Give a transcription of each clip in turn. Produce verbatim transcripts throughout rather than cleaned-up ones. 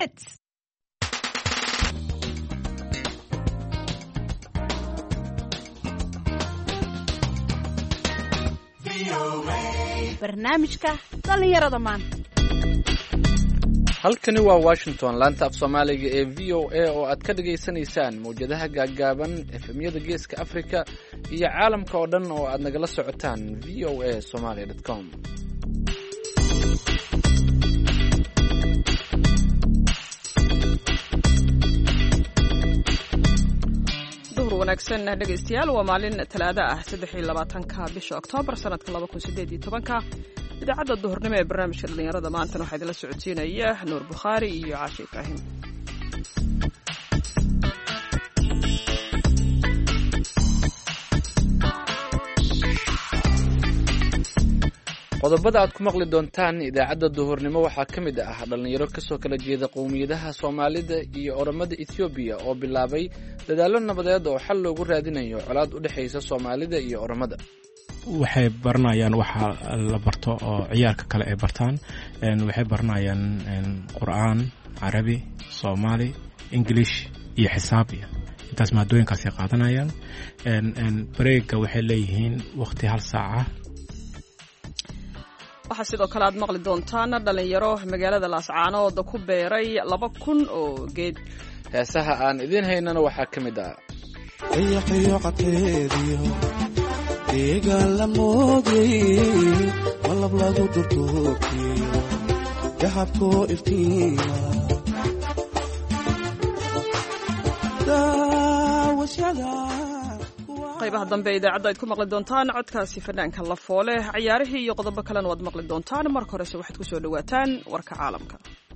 Hits. barnaamijka dhalinyarada maanta. halkani waa washington, laanta af soomaaliga ee v o a oo aad ka dhagaysanaysaan mawjadaha gaaggaaban efemyada geeska africa iyo caalamka oo dhan oo aad nagala socotaan v o a somalia dot com. wanaagsan dhegaystayaal, waa maalin talaado ah saddex iyo labaatanka bisha oktoobar sanadka laba kun sideed iyo tobanka. idaacadda duhurnimo ee barnaamijka dhalinyarada maantana waxaa idinla socodsiinaya nuur bukhaari iyo caashi ibraahim. qodobada aad ku maqli doontaan idaacadda duhurnimo waxaa ka mid ah dhallinyaro kasoo kala jeeda qowmiyadaha soomaalida iyo oromada ethoobiya oo bilaabay dadaallo nabadeed oo xal loogu raadinayo colaad u dhexaysa soomaalida iyo oromada. waxay baranayaan waxa la barto oo ciyaalka kale ay bartaan. waxay baranayaan qur'aan, carabi, soomaali, ingilish iyo xisaab. intaas maadooyinkaasay qaadanayaan. bareega waxay leeyihiin waqti hal saaca. waxaa sidoo kale aad maqli doontaan dhalinyaro magaalada laascaanood ku beeray laba kun oo geed. heesaha aan idiin haynana waxaa ka mid ah qiyaqiyo qateediyo deegaan la moodey malab lagu durduurkiyo dahabkoo iftiima daawashada. qaybaha dambe idaacadda ayd ku maqli doontaan codkaasi fanaanka la foole, ciyaarihii iyo qodobo kalena waad maqli doontaan. marka horese waxaad ku soo dhawaataan warka caalamka.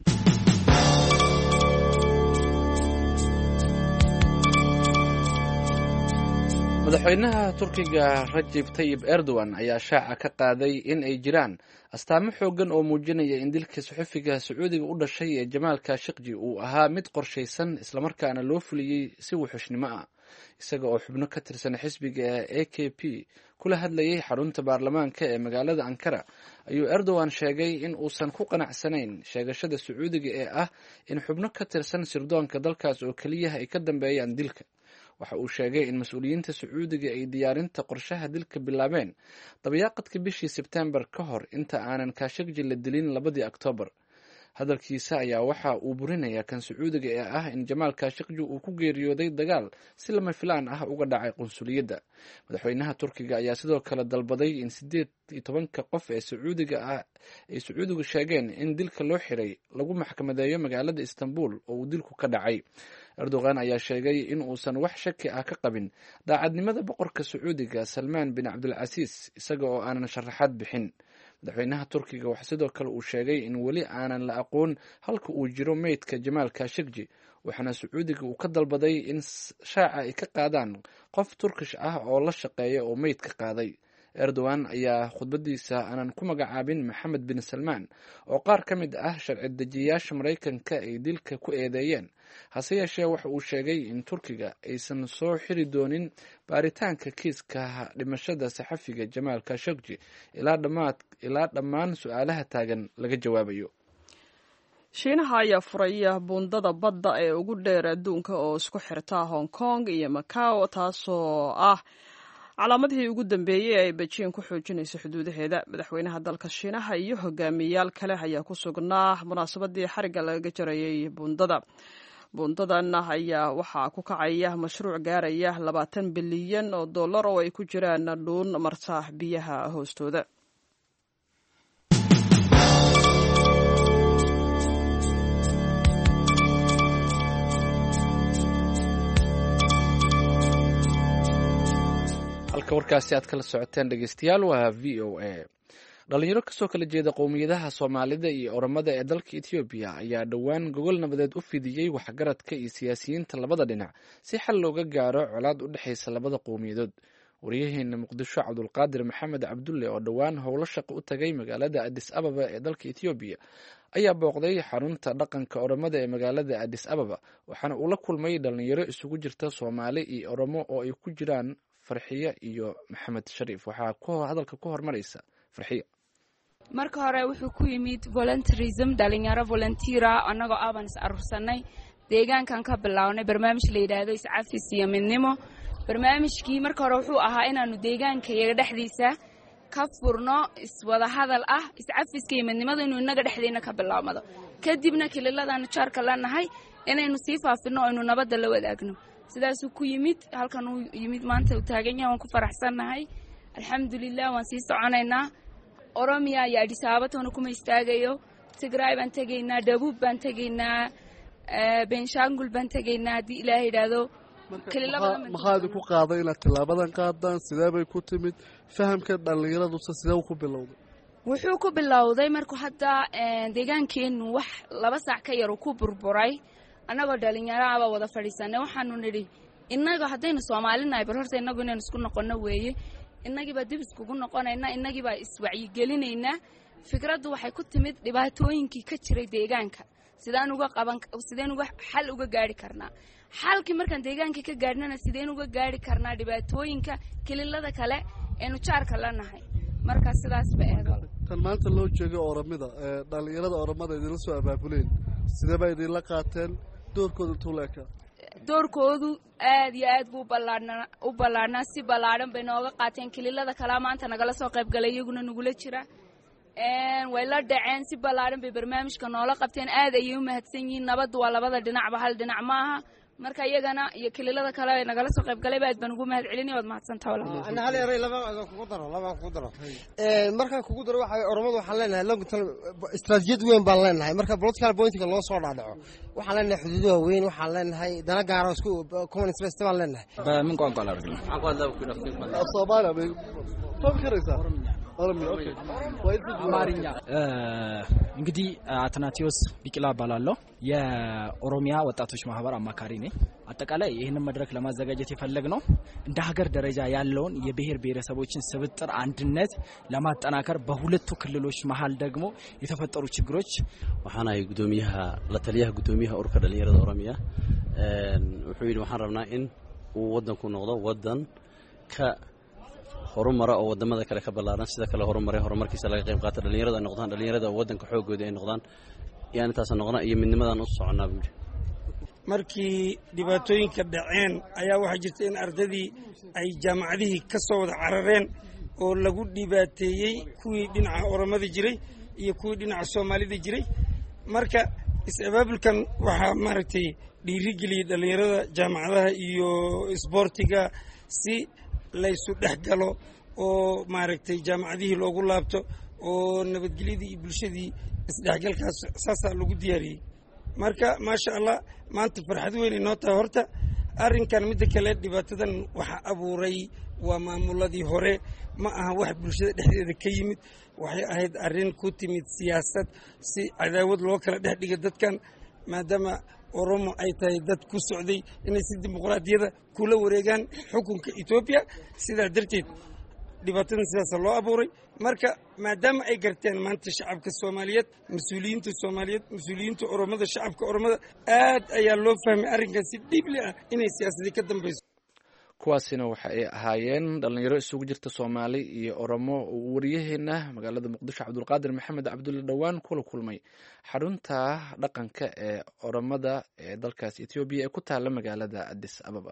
madaxweynaha turkiga rajib tayib erdogan ayaa shaaca ka qaaday in ay jiraan astaamo xoogan oo muujinaya in dilka saxufiga sacuudiga u dhashay ee jamaal khashoggi uu ahaa mid qorshaysan islamarkaana loo fuliyey si wuxushnimo ah. isaga oo xubno ka tirsan xisbiga a k p kula hadlayay xarunta baarlamaanka ee magaalada ankara ayuu erdogan sheegay in uusan ku qanacsanayn sheegashada sacuudiga ee ah in xubno ka tirsan sirdoonka dalkaas oo keliyaha ay ka dambeeyaan dilka. waxa uu sheegay in mas-uuliyiinta sacuudiga ay diyaarinta qorshaha dilka bilaabeen dabayaaqadka bishii sebtembar ka hor inta aanan khashoggi la dilin labadii oktoobar. hadalkiisa ayaa waxa uu burinayaa kan sacuudiga ee ah in jamaal khashoggi uu ku geeriyooday dagaal si lama filaan ah uga dhacay qunsuliyadda. madaxweynaha turkiga ayaa sidoo kale dalbaday in sideed iyo tobanka qof ee sacuudiga ah ay sacuudigu sheegeen in dilka loo xiray lagu maxkamadeeyo magaalada istanbul oo uu dilku ka dhacay. erdogan ayaa sheegay in uusan wax shaki ah ka qabin daacadnimada boqorka sacuudiga salmaan bin cabdilcasiis isaga oo aanan sharaxaad bixin. madaxweynaha turkiga waxa sidoo kale uu sheegay in weli aanan la aqoon halka uu jiro meydka jamaal khashoggi, waxaana sacuudiga uu ka dalbaday in shaaca ay ka qaadaan qof turkish ah oo la shaqeeya oo meydka qaaday. erdogan ayaa khudbadiisa aanan ku magacaabin maxamed bin salmaan oo qaar ka mid ah sharci dejiyayaasha maraykanka ay dilka ku eedeeyeen. hase yeeshee waxa uu sheegay in turkiga aysan soo xiri doonin baaritaanka kiiska dhimashada saxafiga jamaal khashoggi ilaa dhammaan su-aalaha taagan laga jawaabayo. shiinaha ayaa furaya buundada badda ee ugu dheer adduunka oo isku xirta hong kong iyo macao, taasoo ah calaamadihii ugu dambeeyey ay bejiin ku xoojinayso xuduudaheeda. madaxweynaha dalka shiinaha iyo hogaamiyayaal kale ayaa ku sugnaa munaasabadii xarigga lagaga jarayay buundada. buundadan ayaa waxaa ku kacaya mashruuc gaaraya labaatan bilyan oo dollar oo ay ku jiraan dhuun marta biyaha hoostooda. halka warkaasi aad kala socoteen dhegeystayaal waa v o a. dhalinyaro kasoo kala jeeda qowmiyadaha soomaalida iyo oromada ee dalka ethoobiya ayaa dhowaan gogol nabadeed u fidiyey waxgaradka iyo siyaasiyiinta labada dhinac si xal looga gaaro colaad u dhexaysa labada qowmiyadood. waryaheena muqdisho cabdulqaadir maxamed cabdulle oo dhowaan howlo shaqo u tagay magaalada adis ababa ee dalka ethoobiya ayaa booqday xarunta dhaqanka oromada ee magaalada adis ababa, waxaana uu la kulmay dhalinyaro isugu jirta soomaali iyo oromo oo ay ku jiraan farxiye iyo maxamed shariif. waxaa hadalka ku hormaraysa farxiye. marka hore wuxuu ku yimid volunteerism dhalinyaro volunteera annagoo aaban is arursanay deegaankan ka bilownay barnaamij la yiraahdo iscafis iyo midnimo barnaamijkii marka hore wuxuu ahaa inaanu deegaankayaga dhexdiisa ka furno iswada hadal ah iscafiska iyo midnimada inuu inaga dhexdeena ka bilaabmado kadibna kililadana jaarka lanahay inaynu sii faafino oo inuu nabadda la wadaagno sidaasuu ku yimid halkan uu yimid maanta uu taagan yahay waan ku faraxsanahay alxamdulilah waan sii soconaynaa Oromia iyo Addis Ababa toona kuma istaagayo Tigray baan tagaynaa Dabuub baan tagaynaa Benshangul baan tagaynaa hadii Ilaahay yiraahdo maxaad ku qaaday inaad tilaabadan qaadaan sidee bay ku timid fahamka dhalinyaradu sidee ku bilowday wuxuu ku bilowday markuu hadda deegaankeenu wax laba saac ka yar ku burburay anagoo dhalinyaro aba wada fadhiisanay waxaanu nidhi innaga haddaynu Soomaalinahay bal horta inagu inaan isku noqono weeye innagiiba dib iskugu noqonayna innagiiba iswacyi gelinayna fikraddu waxay ku timid dhibaatooyinkii ka jiray deegaanka sidaan uga qaban sideen uga xal uga gaari karnaa xalkii markaan deegaanka ka gaarnana sideen uga gaari karnaa dhibaatooyinka kililada kale ee nu jaarka lanahay marka sidaas ba eedo tan maanta loo jeego Oromada ee dhalinyarada Oromada idin soo abaabuleen sidee bay idin la qaateen doorkooda intuu leeka doorkoodu aad iyo aad buu balaarnaa u balaarnaa si balaaran bay nooga qaateen kililada kala maanta nagala soo qayb galay iyaguna nugula jira een way la dhaceen si balaaran bay barnaamijka noola qabteen aad ayay u mahadsan yihiin nabaddu waa labada dhinacba hal dhinac maaha marka iyagana iyo kililada kale ay nagala soo qayb galay baad baan ugu mahad celinay wad mahadsantahay walaal ana hal yaray laba kugu daro laba kugu daro ee marka kugu daro waxa Oromadu waxaan leenahay long term istaraatiijiyad weyn baan leenahay marka political point-ka loo soo dhaadhaco waxaan leenahay xuduudaha weyn waxaan leenahay dana gaar ah isku common interest baan leenahay ba min qoon qoon arkin waxaan ku hadlaa ku dhafay Soomaaliya bay fahmaysaa Oromia okay አማርኛ እንግዲህ አትናቲዮስ ቢቂላ ባላለው የኦሮሚያ ወጣቶች ማህበር አማካሪ ነኝ አጠቃላይ ይሄንን መድረክ ለማዘጋጀት የፈለግነው እንደ ሀገር ደረጃ ያለውን የብሔር ብሔረሰቦችን ስብጥር አንድነት ለማጠናከር በሁለቱ ክልሎች መሃል ደግሞ የተፈጠሩ ችግሮች waxaan ay gudoomiyaha la taliyaha gudoomiyaha ururka dhalinyarada Oromia ee wuxuu yiri waxaan rabnaa in uu wadanku noqdo wadan ka horumar oo wadamada kale ka balaaran sida kale horumaray horumarkiisa laga qayb qaato dhalinyarada noqdaan dhalinyarada wadanka xoogooda ay noqdaan yaan taas noqona iyo midnimadan u soconaa buu markii dhibaatooyinka dhaceen ayaa waxa jirta in ardadii ay jaamacadihii ka soo wada carareen oo lagu dhibaateeyay kuwii dhinaca Oromada jiray iyo kuwii dhinaca Soomaalida jiray marka is-abaabulkan waxa maaragtay dhiirigeliyay dhalinyarada jaamacadaha iyo isboortiga si la isu dhaxgalo oo maaragtay jaamacadihii loogu laabto oo nabadgelyadii iyo bulshadii isdhaxgalkaas saasa lagu diyaariyay marka maasha Allah maanta farxad weyn inoo tahay horta arrinkan mid kale dhibaatadan waxa abuuray waa maamuladii hore ma aha wax bulshada dhexdeeda ka yimid waxay ahayd arrin ku timid siyaasad si cadaawad loo kala dhex dhigo dadkan maadaama Oromo ay tahay dad ku socday inay si dimuqraadiyada kula wareegaan xukunka Ethiopia sida darteed dhibaatadan sidaas loo abuuray marka maadaama ay garteen maanta shacabka Soomaaliyeed mas'uuliyiinta Soomaaliyeed mas'uuliyiinta Oromada shacabka Oromada aad ayaa loo fahmay arrinkaas si dhibli ah inay siyaasadda ka dambayso kuwaasina waxa ay ahaayeen dhalinyaro isugu jirta Soomaali iyo Oromo wariyaheena magaalada Muqdisho Cabdulqaadir Maxamed Cabdulle dhawaan kula kulmay xarunta dhaqanka ee Oromada ee dalkaas Ethiopia ee ku taala magaalada Addis Ababa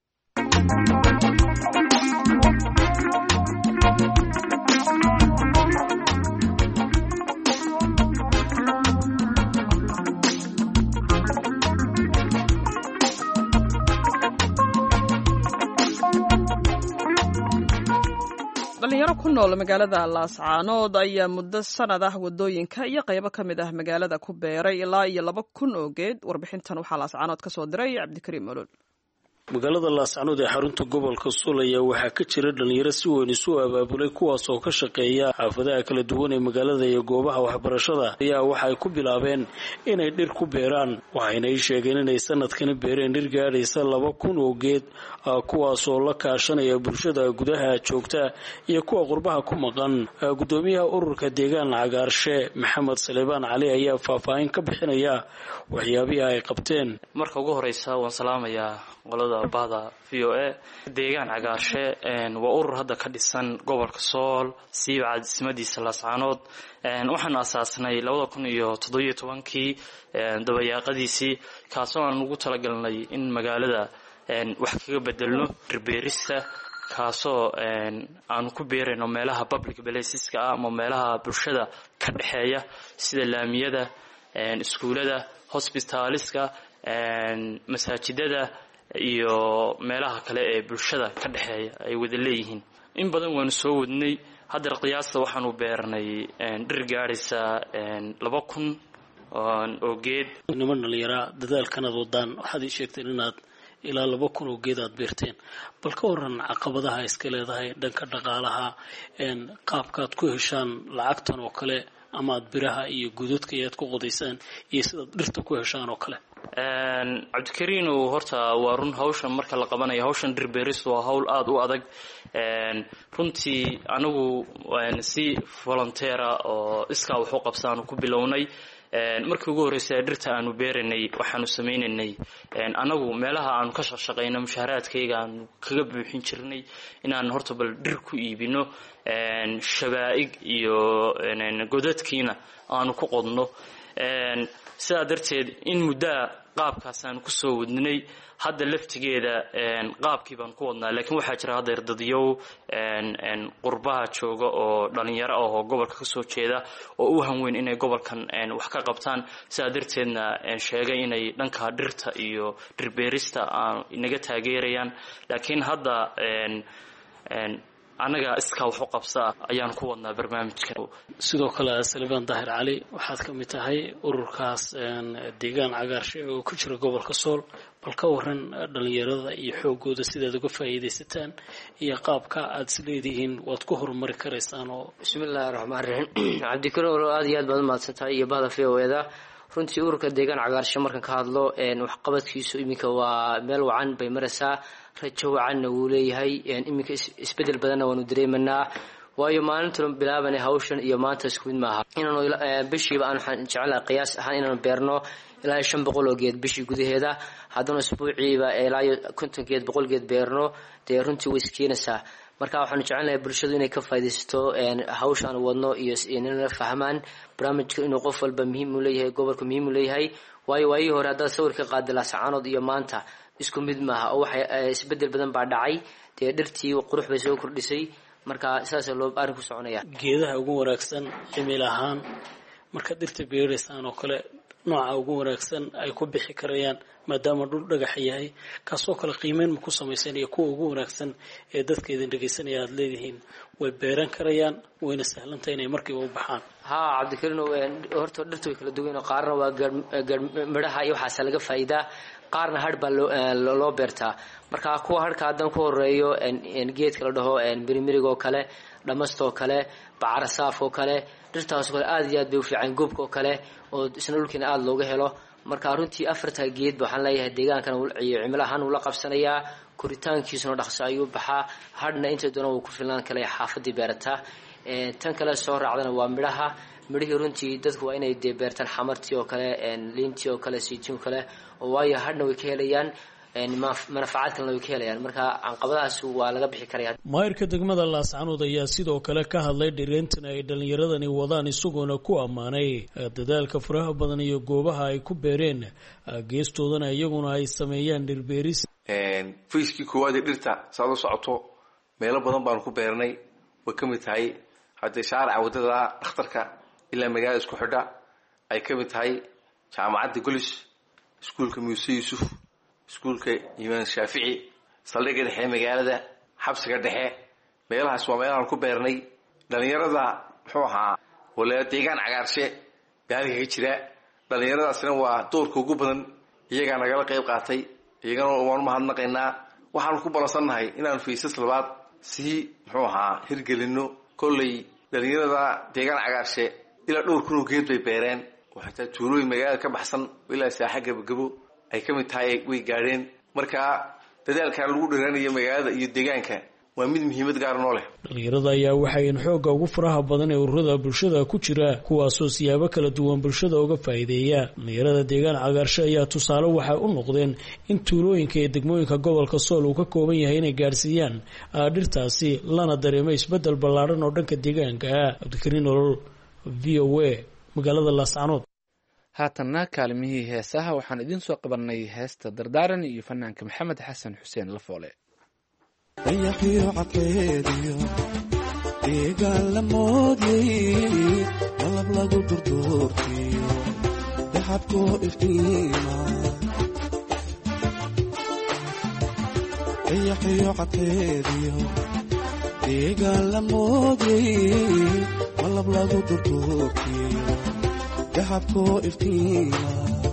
dhalinyaro ku nool magaalada Laascaanood ayaa muddo sanad ah wadooyinka iyo qaybo ka mid ah magaalada ku beeray ilaa iyo laba kun oo geed warbixintan waxaa Laascaanood ka soo diray Cabdikariim Olol magaalada Laascaanood ee xarunta gobolka Sool ayaa waxaa ka jira dhalinyaro si weyn isu abaabulay kuwaas oo ka shaqeeya xaafadaha kala duwan ee magaalada iyo goobaha waxbarashada ayaa waxay ku bilaabeen inay dhir ku beeraan waxayna ay sheegeen inay sanadkan beereen dhir gaadhaysa laba kun oo geed kuwaas oo la kaashanaya bulshada gudaha joogta iyo kuwa qurbaha ku maqan gudoomiyaha ururka deegaan Cagaarshe Maxamed Salebaan Cali ayaa faahfaahin ka bixinaya waxyaabaha ay qabteen marka ugu horeysa waan salaamayaa qolada bahda v o a deegaan cagaarshe waa urur hadda ka dhisan gobolka sool siiba caadismadiisa laascaanood waxaan asaasnay labada kun iyo toddobiyo tobankii dabayaaqadiisii kaasoo aan ugu talagalnay in magaalada wax kaga bedelno dhirbeerista kaasoo aanu ku beerayno meelaha public placeska ah ama meelaha bulshada ka dhexeeya sida laamiyada iskuulada hospitaliska masaajidada iyo meelaha kale ee bulshada ka dhexeeya ay wada leeyihiin in badan waanu soo wadnay hadda qiyaasta waxaanu beernay dhir gaadhaysa laba kun oo geed niman dhalinyara dadaalkanaad wadaan waxaad ii sheegteen inaad ilaa laba kun oo geed aad beerteen bal ka waran caqabadaha iska leedahay dhanka dhaqaalaha qaabkaad ku heshaan lacagtan oo kale ama aad biraha iyo gududka ayaad ku qodaysaan iyo sidaad dhirta ku heshaan oo kale cabdikariin horta waa run hawshan marka la qabanayo hawshan dhirbeeristu waa hawl aada u adag runtii anagu si volunteera oo iskaa wax u qabsaanu ku bilownay markii ugu horreysay dhirta aanu beeranay waxaanu sameynaynay anagu meelaha aanu ka shaqshaqayno mushaaraadkayga aanu kaga buuxin jirnay inaan horta bal dhir ku iibino shabaa'ig iyo godadkiina aanu ku qodno sidaa darteed in muddaa qaabkaas aanu kusoo wadnay hadda laftigeeda qaabkii baan ku wadnaa laakiin waxaa jira hadda erdadyow qurbaha jooga oo dhalinyaro ah oo gobolka kasoo jeeda oo u hanweyn inay gobolkan wax ka qabtaan sidaa darteedna sheegay inay dhanka dhirta iyo dhirbeerista inaga taageerayaan laakiin hadda anaga iskaa wax u qabsaa ayaan ku wadnaa barnaamijka sidoo kale Salibaan Daahir Cali waxaad ka mid tahay ururkaas deegaan cagaarshe oo ku jira gobolka Sool bal ka waran dhalinyarada iyo xoogooda sidaad uga faa'iideysataan iyo qaabka aad isleedihiin waad ku horumari karaysaan oo bismillaahir rahmaanir rahiim cabdikariim aad iyo aad baad mahadsantahay iyo bahda V O A da runtii ururka deegaan cagaarshe markan ka hadlo wax qabadkiisu iminka waa meel wacan bay maraysaa rajo wacanna wuu leeyahay iminka isbedel badanna waanu dareemanaa waayo maalintan bilaabanay hawshan iyo maanta isku mid maaha inaanu bishiiba aan waxaan jecelahay qiyaas ahaan inaanu beerno ilaa shan boqol oo geed bishii gudaheeda haddana isbuuciiba ilaa konton geed boqol geed beerno dee runtii way iskeenaysaa marka waxaanu jecelnahay bulshadu inay ka faa'iidaysato hawshan wadno iyo inay fahmaan barnaamijka inuu qof walba muhiim u leeyahay gobolka muhiim u leeyahay waayo waayii hore haddaad sawir ka qaadi laascaanood iyo maanta isku mid maaha oo waxay isbedel badan baa dhacay dee dhirtii qurux bay soo kordhisay marka saas loo arrin ku soconaya geedaha ugu wanaagsan cimil ahaan marka dhirta beeraysaan oo kale nooca ugu wanaagsan ay ku bixi karayaan maadaama dhul dhagax yahay kaasoo kale qiimeyn ma ku samaysan iyo kuwa ugu wanaagsan ee dadka idin dhageysanaya aad leedihiin way beeran karayaan wayna sahlantahay inay markiiba u baxaan haa cabdikariin horta dhirta way kala duwan qaarna waa midhaha iyo waxaas laga faa'iidaa qaarna hadh baa loo beertaa marka kuwa hadhka haddaan ku horeeyo geedka la dhaho mirimiriga oo kale dhamasta oo kale bacarasaaf oo kale dhirtaas oo kale aad iyo aad bay u fiican goobka oo kale oo isna dhulkiina aad looga helo marka runtii afarta geed waxaan leeyahay deegaankan iyo cimilahan uu la qabsanayaa koritaankiisuna dhaqso ayuu baxaa hadhna inta doona wuu ku filan kale xaafadii beerataa tan kale soo raacdana waa midhaha midhihii runtii dadku waa inay dee beertaan xamartii oo kale liintii oo kale siitiin oo kale oo waayo hadhna way ka helayaan manafacaad kalena way ka helayaan marka canqabadahaas waa laga bixi karaya maayirka degmada laascaanood ayaa sidoo kale ka hadlay dhireyntan ay dhalinyaradani wadaan isagoona ku ammaanay dadaalka faraha badan iyo goobaha ay ku beereen geestoodana iyaguna ay sameeyaan dhirbeeris fiiskii koowaad ee dhirta saad u socoto meelo badan baanu ku beernay way ka mid tahay haddee shaarica waddada dhakhtarka ilaa magaalada isku xidha ay ka mid tahay jaamacadda golis iskuulka muuse yuusuf iskuulka imaan shaafici saldhigga dhexe magaalada xabsiga dhexe meelahaas waa meelahaan ku beernay dhalinyarada muxuu ahaa wala deegaan cagaarshe baaliga ka jira dhalinyaradaasina waa doorka ugu badan iyagaa nagala qayb qaatay iyagana waanu mahadnaqaynaa waxaanu ku balansannahay inaanu faysas labaad sii muxuu ahaa hirgelino kolley dhalinyarada deegaan cagaarshe ilaa dhowr kun oo geed bay beereen oo xataa tuulooyin magaalada ka baxsan ilaa saaxa gabagabo ay ka mid tahay way gaadheen marka dadaalkan lagu dhiraanayo magaalada iyo deegaanka waa mid muhiimad gaar noo leh. dhalinyarada ayaa waxayn xoogga ugu faraha badan ee ururada bulshada ku jira kuwaasoo siyaabo kala duwan bulshada uga faa'iideeya. dhalinyarada deegaan cagaarsho ayaa tusaale waxay u noqdeen in tuulooyinka iyo degmooyinka gobolka sool uu ka kooban yahay inay gaarsiiyaan dhirtaasi lana dareemo isbeddel ballaaran oo dhanka deegaanka ah. cabdikariin olol, v o a, magaalada laascanood. haatanna kaalimihii heesaha waxaan idiin soo qabanay heesta dardaaran iyo fanaanka maxamed xasan xuseen lafoole. dayaxiyo cadkeediyo deegaan la moodyey malab lagu durduurkiyo daxabkoo iftiima. dayaxiyo cadkeediyo deegaan la moodyey malab lagu durduurkiyo daxabkoo iftiima.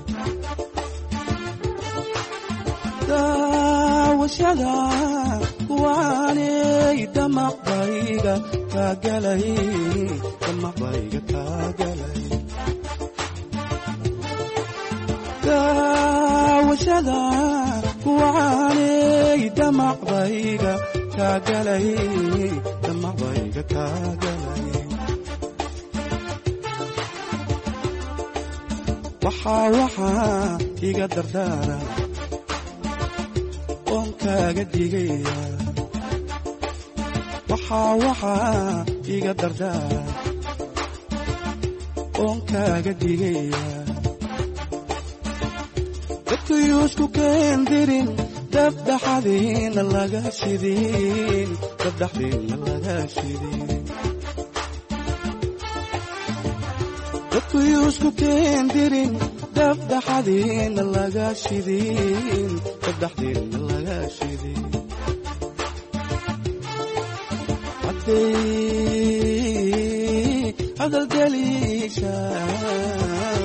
daawashada kuwaanay damaqbayga kaagalay damaqbayga kaagalay. daawashada kuwaanay damaqbayga kaagalay damaqbayga kaagalay. waxaa waxaa iga dardaara oon kaaga digaya. waxaa waxaa iga dardaara oon kaaga digaya. dadkuyuusku keendirin dabdhaxadiina laga shidin dabdhaxdiina laga shidin. dadkuyuusku keendirin dabdhaxadiina laga shidin dabdhaxdiina laga shidin. hadday hadalgeliishaan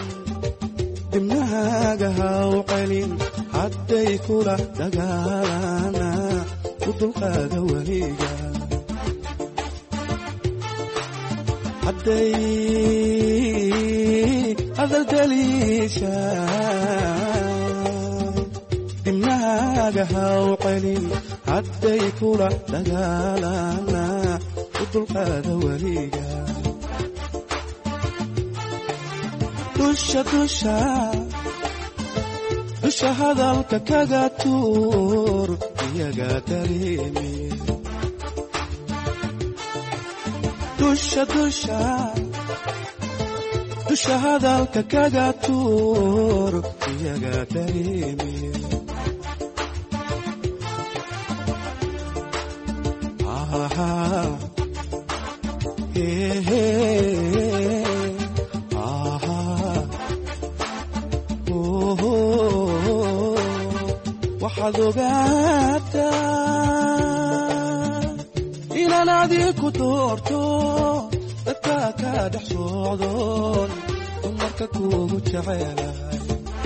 dibnahaaga haw celin. hadday kula dagaalana u dulqaada weliga. hadday hadalgeliishaan dibnahaaga haw celin. hadday kula dagaalana u dulqaada weliga. dusha dusha dusha hadalka kaga tuur iyaga dareemi. dusha dusha dusha hadalka kaga tuur iyaga dareemi. aha hehe aha oho waxaad ogaataa inaan adiku doorto dadka ka dhex socdoon dumarka kuugu jecelahay.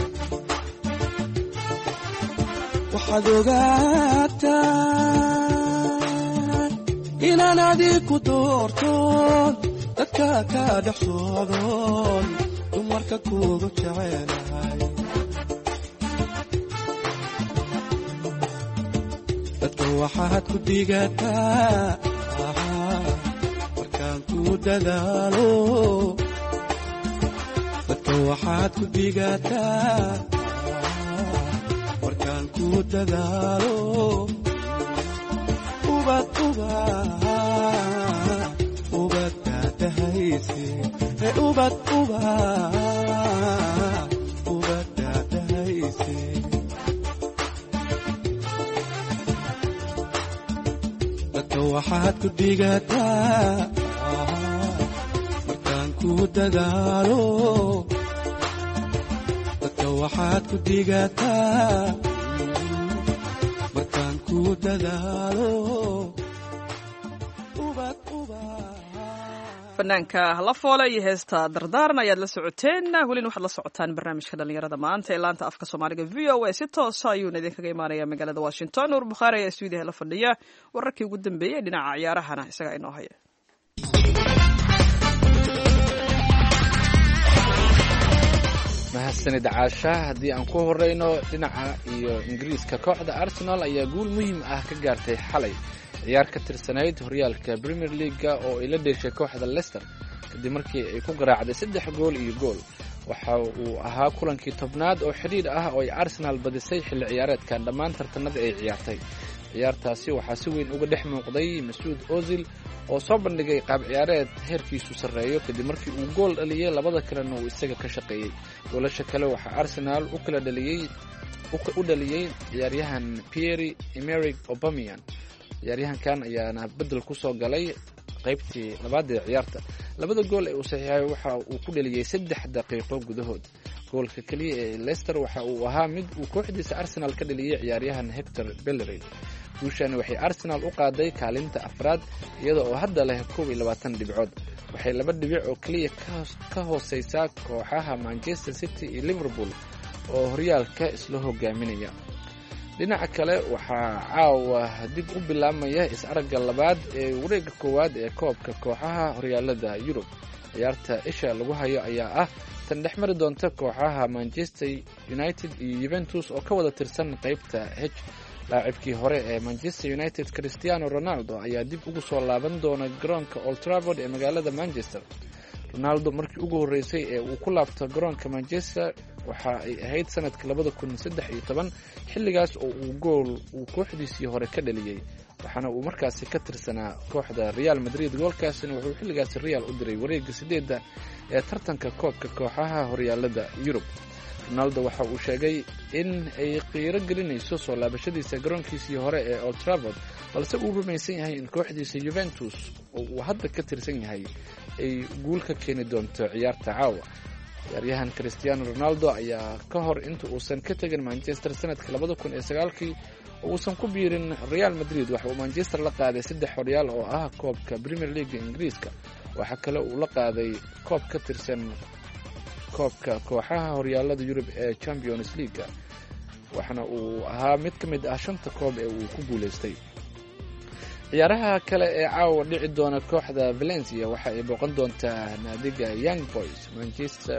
waxaad ogaataa inaan adiku doortoon dadka ka dhex socdoon dumarka kuugu jecelahay. dadka waxaad ku digataa markaan ku dadaalo. dadka waxaad ku digataa markaan ku dadaalo. ubad ubad ubad daadahayse ee ubad ubad ubad daadahayse. dadka waxaad ku digataa markaan ku dadaalo. dadka waxaad ku digataa markaan ku dadaalo. fanaanka lafoole iyo heesta dardaaran ayaad la socoteen. welina waxaad la socotaan barnaamijka dhalinyarada maanta ee laanta afka soomaaliga v o a. si toosa ayuuna idinkaga imaanaya magaalada washington. nuur bukhaari ayaa stuudiyaha la fadhiya. wararkii ugu dambeeyey dhinaca ciyaarahana isagaa inoo haya. mahadsanid caasha. haddii aan ku horeyno dhinaca iyo ingiriiska, kooxda arsenal ayaa guul muhiim ah ka gaartay xalay ciyaar ka tirsanayd horyaalka Premier League oo ay la dheeshay kooxda Leicester kadib markii ay ku garaacday saddex gool iyo gool. waxa uu ahaa kulankii tobnaad oo xidhiidh ah oo ay Arsenal badisay xilli ciyaareedkan dhammaan tartanada ay ciyaartay. ciyaartaasi waxaa si weyn uga dhex muuqday Mesut Ozil oo soo bandhigay qaab ciyaareed heerkiisu sarreeyo kadib markii uu gool dhaliyay, labada kalena uu isaga ka shaqeeyay. goolasha kale waxaa Arsenal u kala dhaliyay u dhaliyay ciyaaryahan Pierre-Emerick Aubameyang. ciyaaryahankan ayaana bedel ku soo galay qaybtii labaad ee ciyaarta. labada gool ee uu saxiixay waxa uu ku dhaliyay saddex daqiiqo gudahood. goolka kaliya ee Leicester waxa uu ahaa mid uu kooxdiisa Arsenal ka dhaliyay ciyaaryahan Hector Bellerin. guushani waxay Arsenal u qaaday kaalinta afraad iyada oo hadda leh koob iyo labaatan dhibcood. waxay laba dhibic oo kaliya ka hooseysaa kooxaha Manchester City iyo Liverpool oo horyaalka isla hogaaminaya. dhinaca kale waxaa caawa dib u bilaabmaya is-aragga labaad ee wareegga koowaad ee koobka kooxaha horyaalada Yurub. ciyaarta isha lagu hayo ayaa ah tan dhex mari doonta kooxaha Manchester United iyo Juventus oo ka wada tirsan qaybta H. laacibkii hore ee Manchester United Cristiano Ronaldo ayaa dib ugu soo laaban doona garoonka Old Trafford ee magaalada Manchester. Ronaldo markii ugu horeysay ee uu ku laabto garoonka Manchester waxa ay ahayd sanadka labada kun saddex iyo toban, xilligaas oo uu gool uu kooxdiisii hore ka dhaliyay, waxaana uu markaasi ka tirsanaa kooxda Real Madrid. goolkaasina wuxuu xilligaasi Real u diray wareegga sideedda ee tartanka koobka kooxaha horyaalada Yurub. Ronaldo waxa uu sheegay in ay qiiro gelinayso soo laabashadiisa garoonkiisii hore ee Old Trafford, balse uu rumaysan yahay in kooxdiisa Juventus oo uu hadda ka tirsan yahay ay guul ka keeni doonto ciyaarta caawa. ciyaaryahan Cristiano Ronaldo ayaa ka hor inta uusan ka tegin Manchester sanadka labada kun iyo sagaalkii oo uusan ku biirin Real Madrid waxa uu Manchester la qaaday saddex horyaal oo ah koobka Premier League Ingiriiska. waxa kale uu la qaaday koob ka tirsan koobka kooxaha horyaalada Yurub ee Champions League, waxaana uu ahaa mid ka mid ah shanta koob ee uu ku guuleystay. ciyaaraha kale ee caawa dhici doona kooxda Valencia waxa ay booqan doontaa naadiga Young Boys. Manchester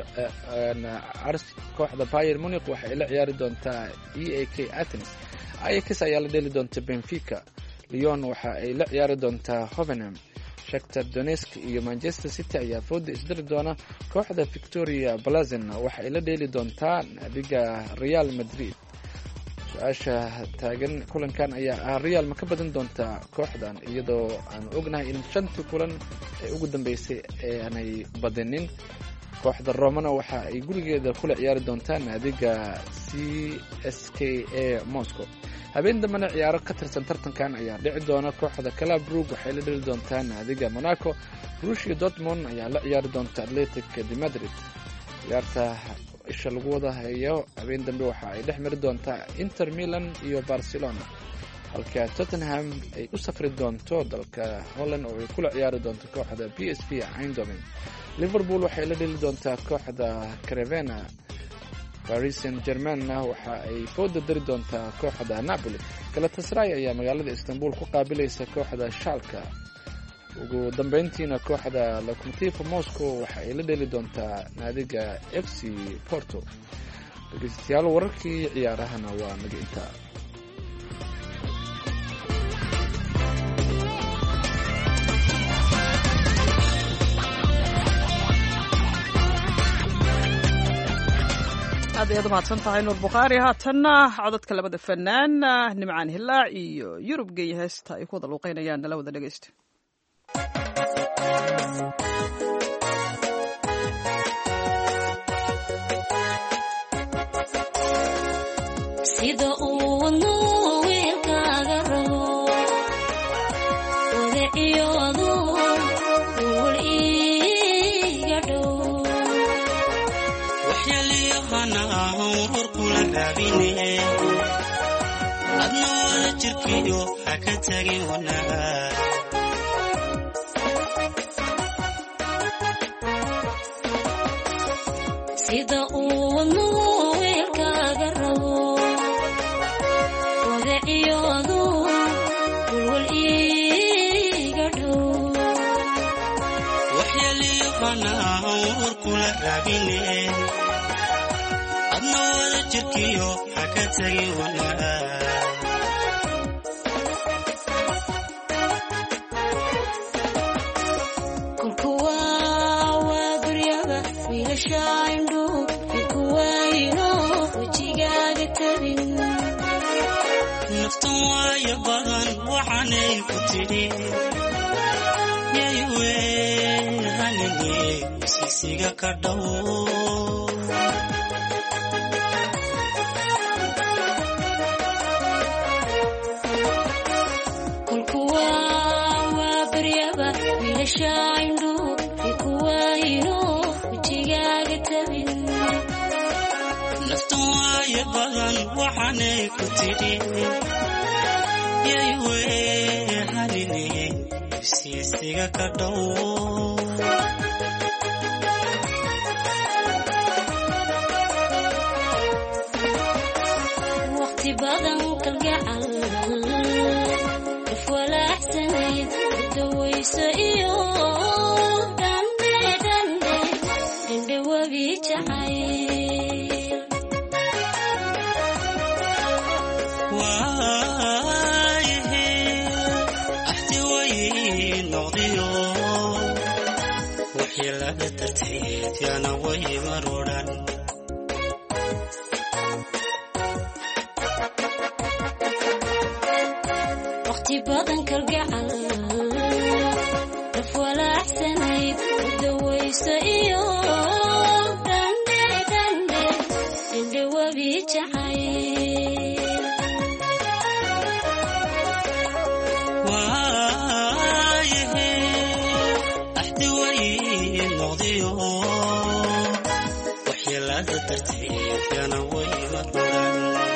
kooxda Bayern Munich waxa ay la ciyaari doontaa E A K Athens. Ajax ayaa la dheli doonta Benfica. Lyon waxa ay la ciyaari doontaa Hoffenheim. Shakhtar Donetsk iyo Manchester City ayaa fooda isdiri doona. kooxda Victoria Plzen waxa ay la dheeli doontaa naadiga Real Madrid. su-aasha taagan kulankan ayaa ah Real ma ka badan doontaa kooxdan, iyadoo aan ognahay in shantii kulan ee ugu dambeysay aanay badinin. kooxda Romana waxa ay gurigeeda kula ciyaari doontaa naadiga C S K A Moscow. habeen dambena ciyaaro ka tirsan tartankan ayaa dhici doona. kooxda Club Brugge waxay la dheli doontaa naadiga Monaco. Borussia Dortmund ayaa la ciyaari doonta Athletic de Madrid. ciyaarta isha lagu wada hayo habeen dambe waxa ay dhex mari doontaa Inter Milan iyo Barcelona, halka Tottenham ay u safri doonto dalka Holland oo ay kula ciyaari doonto kooxda P S V Eindhoven. Liverpool waxay la dheli doontaa kooxda Crevena. Paris Saint-Germain waxa ay fooda dari doontaa kooxda Napoli. Galatasaray ayaa magaalada Istanbul ku qaabilaysa kooxda Schalke. ugu dambeyntiina kooxda Lokomotiv Moscow waxa ay la dheli doontaa naadiga F C Porto. dhegeystayaal wararkii ciyaarahana waa naga intaa. aad ayaad umahadsan tahay Nuur Bukhaari. haatanna codadka labada fanaan Nimcaan Hilaac iyo Yurub Geeye heesta ay ku wada luuqeynayaan nala wada dhegeysta. sida uu nuurkaaga rabo wadaciyoodu ul iga dhow waxyaliyahana hor kula raabine adna wada jirkiyo ha ka tagin wanaag sida uu nuurkaaga rabo wadaciyoodu ul iga dhow waxyaliyahana hor kula raabine adna wada jirkiyo ha ka tagin wanaag waayo badan waxaanay ku tidhi yaywe hanine sisiga ka dhow kulkuwa waa baryaba wiilashaindhu ikuwayno wejigaaga tabin naftan waayo badan waxaanay ku tidhi yaywe hanine sisiga ka dhow waqti badan kalgacal dafwalaaxsanayd dawayso iyo dhandhe dhandhe dhandhe wabi jacayl waayahe axti way noqdiyo waxyeelada darteed yaana way marodhan waqti badan kalgacal dafwalaaxsanayd dawayso iyo dhandhe dhandhe dhandhe wabi jacayl waayahe axti way noqdiyo waxyeelada darteed yaana way marodhan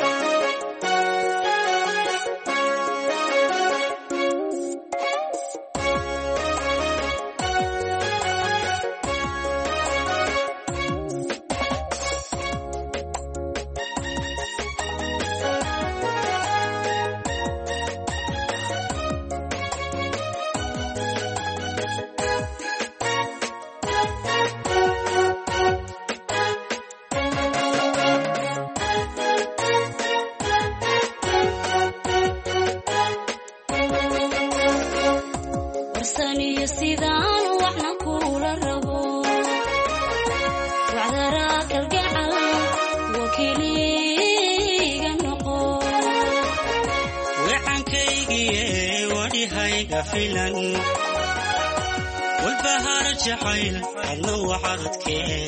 warsan iyo sidaan waxna kula rabo wacdaraa kalgacal wakiiliga noqo wecankaygiye wadhihayga filan walbahaar jacayl adna waxadadkee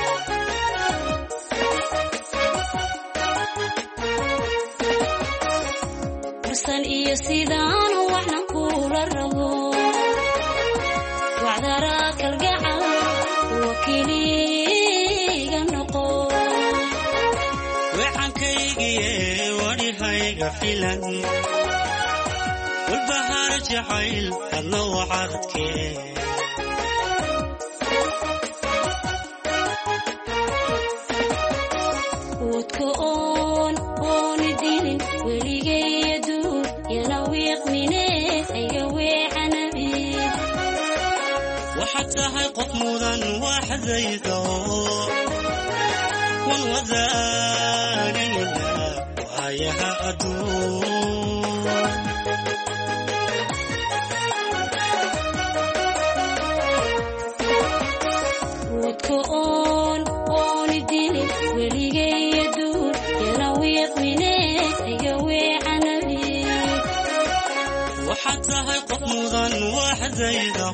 warsan iyo sidaan waxna kula rabo wacdaraa kalgacal wakiiliga noqo wecankaygiye wadhihayga filan walbahaar jacayl adna waxadadkee wadka oon ooni dilin weligay aduun yana wiiqmine ayga weecanabi waxaad tahay qof mudan waxdaydo wan wadaagayna waayaha adduun wadka oon ooni dilin weligay aduun yana wiiqmine ayga weecanabi waxaad tahay qof mudan waxdaydo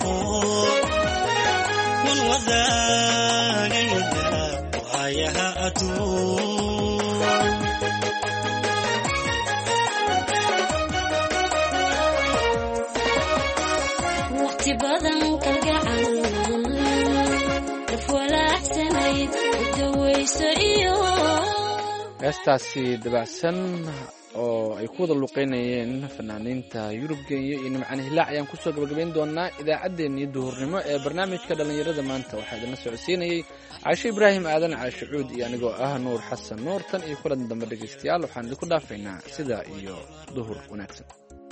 wan wadaagayna waayaha adduun waqti badan kalgacal dafwalaaxsanayd dawayso iyo heestaasi dabacsan oo ay ku wada luqeynayeen fanaaniinta yurub kenya iyo nimcaan hilaac ayaan kusoo gabagabayn doonaa idaacaddeenii duhurnimo ee barnaamijka dhallinyarada maanta waxaa idinla socodsiinayey caashe ibraahim aadan caashe cuud iyo anigoo ah nuur xasan nuur tan iyo kulan dambe dhegaystayaal waxaan idinku dhaafaynaa sidaa iyo duhur wanaagsan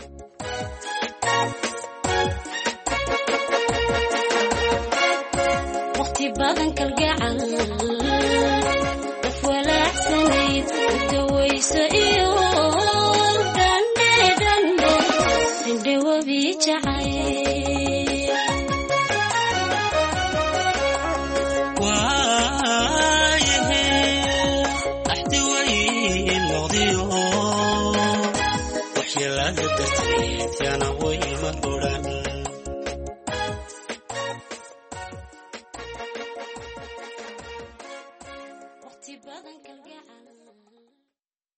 waqti badan kalgacal dafwalaaxsanayd dawayso iyo dhandhe dhandhe dhandhe wabi jacayl waayahe axti way noqdiyo waxyeelada ada darteed yana way ma